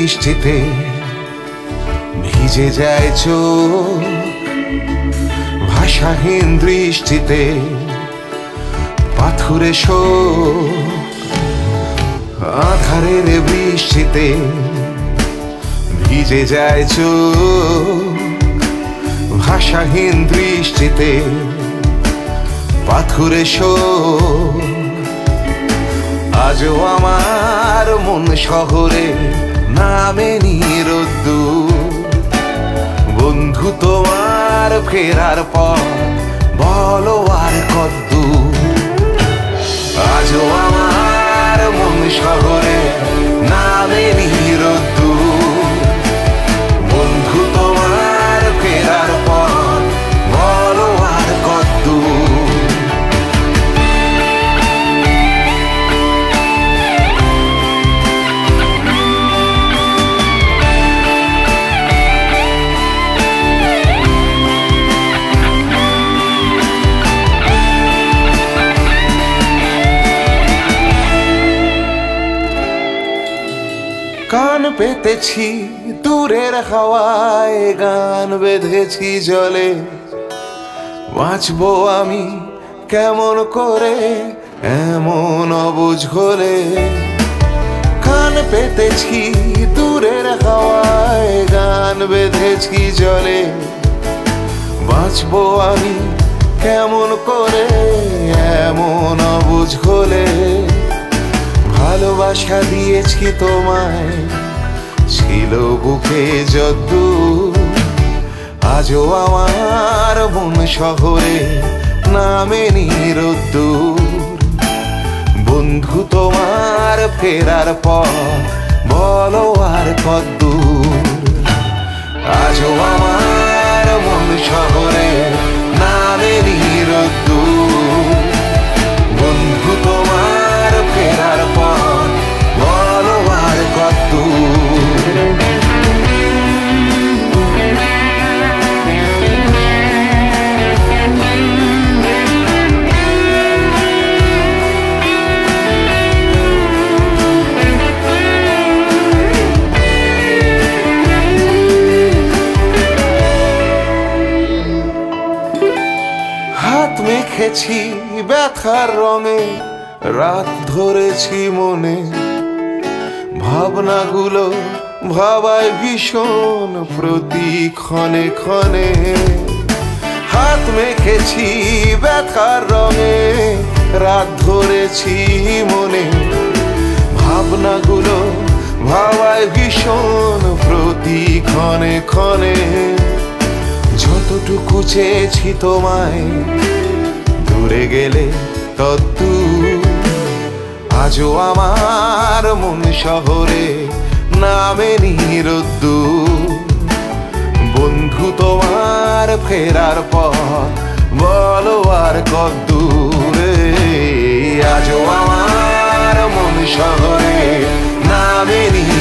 বৃষ্টিতে ভিজে যায় চোখ, ভাষাহীন দৃষ্টিতে পাথুরে শোক। আধারের বৃষ্টিতে ভিজে যায় চোখ, ভাষাহীন দৃষ্টিতে পাথুরে শোক। আজও আমার মন শহরে নামেনি রোদ্দুর। বন্ধু তোমার ফেরার পর বলো আর কদ্দূর। আজও আমার মন শহরে নামেনি রোদ্দুর। বন্ধু তোমার ফেরার পর বলো আর কদ্দূর। কান পেতেছি দূরের হাওয়ায়, গান বেঁধেছি জলে। বাঁচবো আমি কেমন করে এমন অবুঝ হলে। কান পেতেছি দূরের হাওয়ায়, গান বেঁধেছি জলে। বাঁচবো আমি কেমন করে এমন অবুঝ হলে। ভালোবাসা দিয়েছি তোমায়, ছিল বুকে যদ্দূর। আজও আমার মন শহরে নামেনি রোদ্দুর। বন্ধু তোমার ফেরার পর বলো আর কদ্দূর। আজও আমার মন শহরে নামেনি রোদ্দুর। বন্ধু তোমার ফেরার পর বলো আর কদ্দূর। হাত মেখেছি ব্যথার রঙে, রাত ধরেছি মনে। ভাবনাগুলো ভাবায় ভীষণ প্রতি ক্ষণে ক্ষণে। হাত মেখেছি ব্যথার রঙে, রাত ধরেছি মনে। ভাবনাগুলো ভাবায় ভীষণ প্রতি ক্ষণে ক্ষণে। যতটুকু চেয়েছি তোমায়, দূরে গেলে তদ্দূর। আজও আমার মন শহরে নামেনি রোদ্দুর। বন্ধু তোমার ফেরার পর বলো আর কদ্দূর। আজও আমার মন শহরে নামেনি